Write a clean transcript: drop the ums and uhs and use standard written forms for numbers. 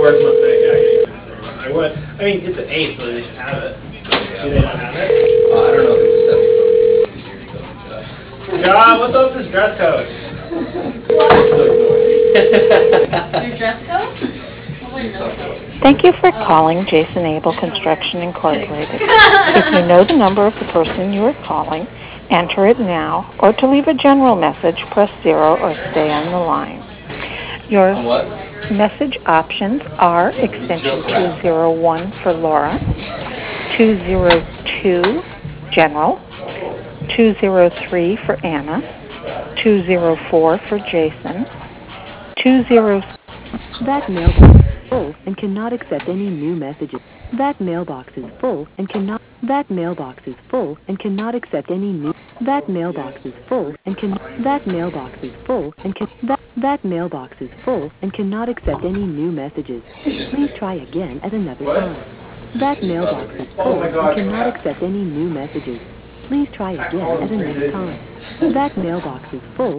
works one thing. Yeah, you can say one. I would. I mean, it's an 8, so they should have it. Do they not have it? I don't know if it was 7 years ago. God, what's up with this dress code? Your dress code? Thank you for calling Jason Abel Construction Incorporated. If you know the number of the person you are calling, enter it now, or to leave a general message, press 0 or stay on the line. Your message options are extension 201 for Laura, 202 General, 203 for Anna, 204 for Jason, 20. That mailbox is full and cannot accept any new messages. That mailbox is full and cannot. That mailbox is full and cannot accept any new. That mailbox is full and can. That mailbox is full and can. That mailbox is full and cannot accept any new messages. Please try again at another time. That mailbox is full and cannot accept any new messages. Please try again at another time. That mailbox is full.